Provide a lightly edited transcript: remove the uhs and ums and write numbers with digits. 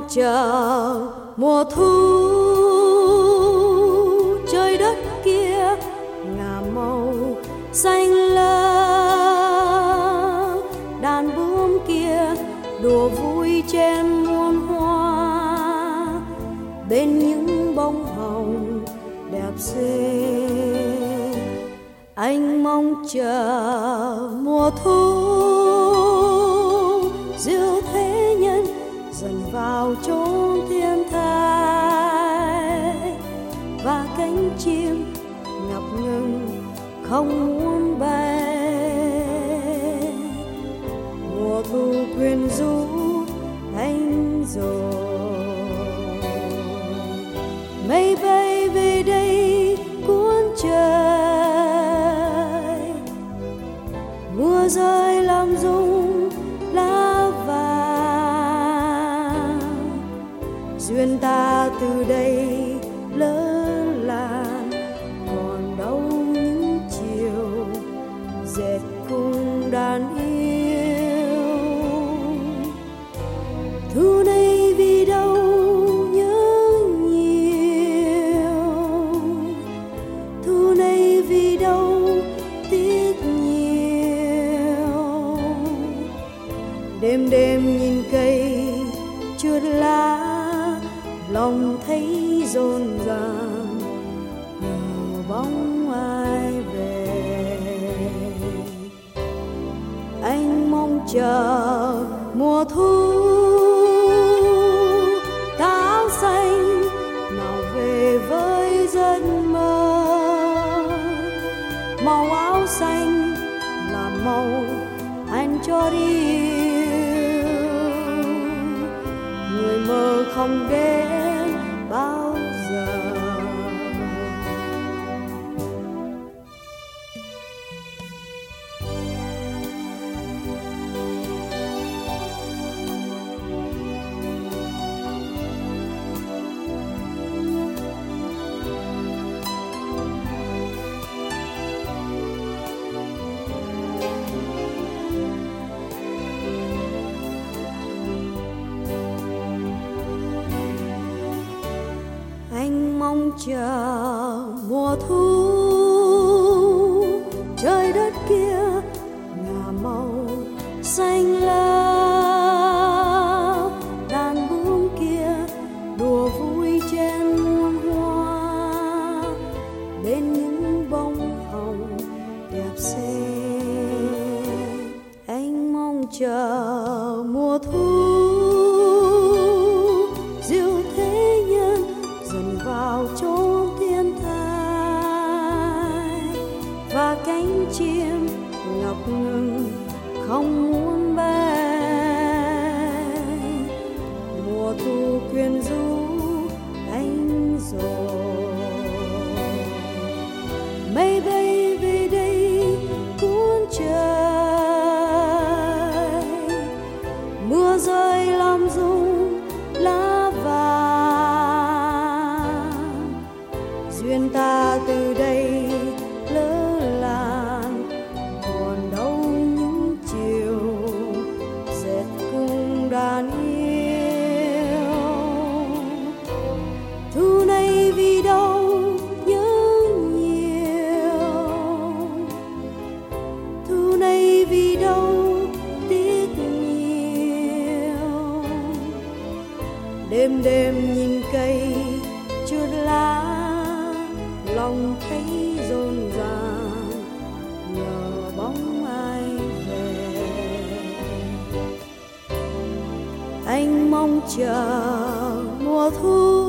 chờ mùa thu, trời đất kia ngả màu xanh lơ, đàn bướm kia đùa vui trên muôn hoa, bên những bông hồng đẹp xinh. Anh mong chờ mùa thu, diệu thế nhân dần vào chốn thiên thai, và cánh chim ngập ngừng không muốn bay. Mùa thu quyến rũ anh rồi, mây bay về đây cuốn trời, mưa rơi làm rung lá vàng. Duyên ta từ đây lỡ làng, còn đâu những chiều dệt cùng đàn yêu. Thu này vì đâu nhớ nhiều, thu này vì đâu tiếc nhiều. Đêm đêm nhìn cây trượt lá, lòng thấy rộn ràng nhờ bóng ai về. Anh mong chờ mùa thu, táo xanh nào về với giấc mơ. Màu áo xanh là màu anh cho đi, người mơ không đến bao giờ. Anh mong chờ mùa thu, trời đất kia ngả màu xanh lơ, đàn bướm kia đùa vui trên muôn hoa, bên những bông hồng đẹp xinh. Anh mong chờ mùa thu, diệu thế nhân dần vào chốn thiên thai, và cánh chim ngập ngừng không muốn bay. Mùa thu quyến rũ anh rồi, mây bay về đây cuốn trời, mưa rơi làm rung lá vàng. Duyên ta từ đây lỡ làng, còn đâu những chiều dệt cùng đàn yêu. Thu này vì đâu nhớ nhiều, thu này vì đâu tiếc nhiều. Đêm đêm nhìn cây trượt lá, lòng thấy rộn ràng nhờ bóng ai về. Anh mong chờ mùa thu,